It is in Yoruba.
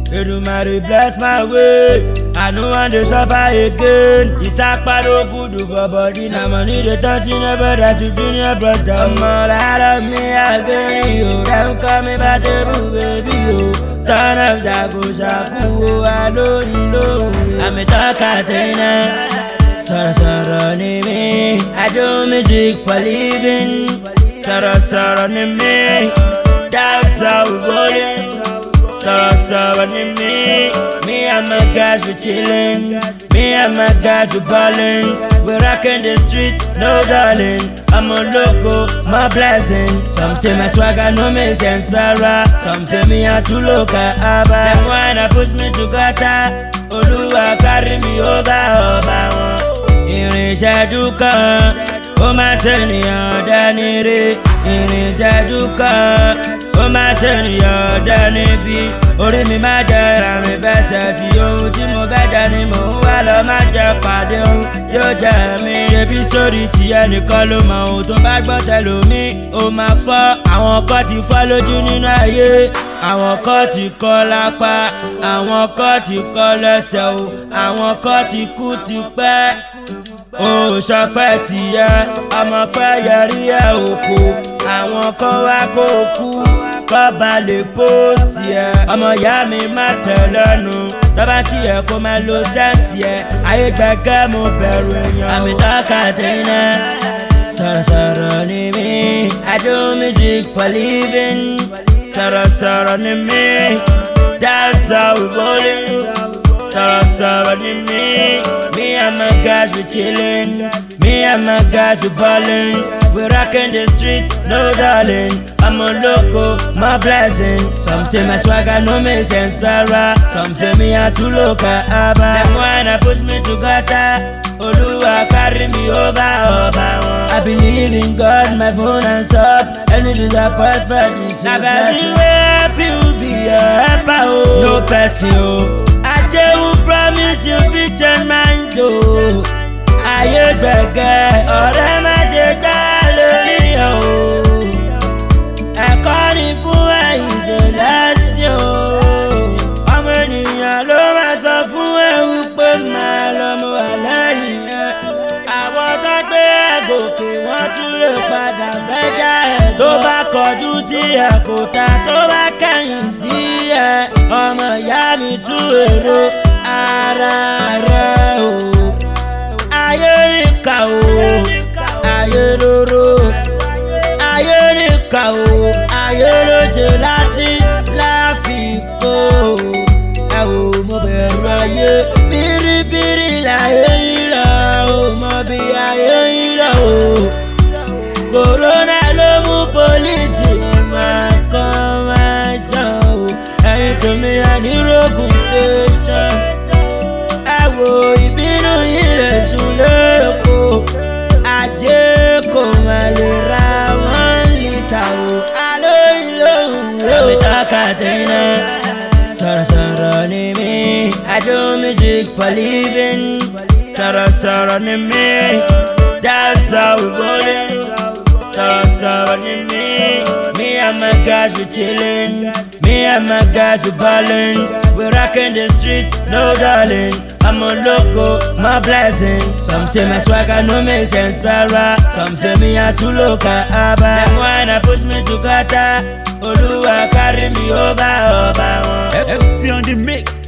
Edumare bless my way. I no want to suffer again. Isakpa no good for body. Na money dey touch in a brother to junior brother. Omo love me again, yo. Them call me Batebu baby, yo. Son of Jago Shaku, I know you know. I'm a talkatina. Soro ni me. I do music for living. Soro ni me. That's how we rollin'. Soro ni me. Me and my guys we chillin'. Me and my guys we ballin'. We rockin' the streets, no darling. I'm a loco, my blessing. Some say my swagger no make sense, rara. Some say me a too local, abba. Them wanna push me to gutter. Oluwa carry me over one. Irinṣẹ́jú kan, ó máa ṣènìyàn dání rí. Irinṣẹ́jú kan, ó máa ṣènìyàn dání bí. Orí mi máa jẹ àmì fẹsẹ̀ sí ohun tí mo fẹ́ jẹ ni mò ń wá lọ máa jẹ pàdé ohun tí ó jẹ mí. Ṣebí sórí ti ẹnìkan ló mọ ohun tó bá gbọ́ tẹlòmí ó máa fọ́. Àwọn kan ti fọ́ lójú nínú ayé. Àwọn kan ti kọ́ lápá, àwọn kan ti kọ́ lẹ́sẹ̀ o, àwọn kan ti kú ti pẹ́. O ṣọpẹ́ tìyẹ, ọmọ pẹ́ yẹrí ẹ̀ òkú. Àwọn kan wá kó kú, kọ́ ba lè pósìtì ẹ̀. Ọmọ ìyá mi má tẹ̀ lẹ́nu, tọ́ba tiẹ̀ kó máa lo sẹ́ǹsì ẹ̀. Ayé gbẹ̀gẹ́ mo bẹ̀rù èèyàn. Àmì tọ́ka tẹ̀yìnà, sọ̀rọ̀ ni mí. I do music for living. Sọ̀rọ̀ ni mí. That's how we rollin'. Sọ̀rọ̀ ni mí. Me and my guys we chillin'. Me and my guys we ballin'. We rockin' the streets, no darling. I'm a loco, my blessing. Some say my swagger no make sense, rara. Some say me a too local, abba. Them wanna push me to gutter. Oluwa carry me over one. I believe in God, my phone and up. Any disappointment is a blessing. Now help you be a helper, oh. No person, oh. I tell you promise you fit change mind, oh. Ayé gbẹ̀gẹ́, ọ̀rẹ́ má ṣe dá lórí o. Ẹ̀kọ́ ni fún ẹ̀yin ṣe lẹ́sìn o. Ọmọ ènìyàn ló máa sọ fún ẹ wípé máa lọ mọ àlẹ́yìn ẹ. Àwọn tó gbé ẹ gòkè wọ́n tún lè padà fẹ́jà ẹ̀. Tó bá kọjú sí ẹ kò ta, tó bá kẹ̀yìn sí ẹ. Ọmọ ìyá mi tú èrò ara rẹ̀ o. Ayé nìkà o, ayé lóró. Ayé nìkà o, ayé ló ṣe láti láfikò. Ẹ ò mọ bẹ̀rù ayé, bìrìbìrì láyé yìí lọ o. Mọ bí ayé yìí lọ o. Kòrónà ló mú pólísì máa kọ́ máa ṣàn o. Ẹ̀yin tòmí ànírògùn station. Ẹ wo ìbínú yìí lè sùn lẹ́kọ̀ọ́. Ajé kò má lè ra 1 lítà o. Àlọ́ ìlóhùn rẹ̀ o. Àmì tọ́ka tẹ̀yìnà, sọ̀rọ̀ ni mí. I do music for living. Sọ̀rọ̀ ni mí. That's how we rollin'. Sọ̀rọ̀ ni mí. Me and my guys we chillin'. Me and my guys we ballin'. We rockin' the streets, no darling. I'm a loco, my blessing. Some say my swagger no make sense, rara. Some say me a too local, abba. Them wanna push me to gutter. Oluwa carry me over one. FT on the mix.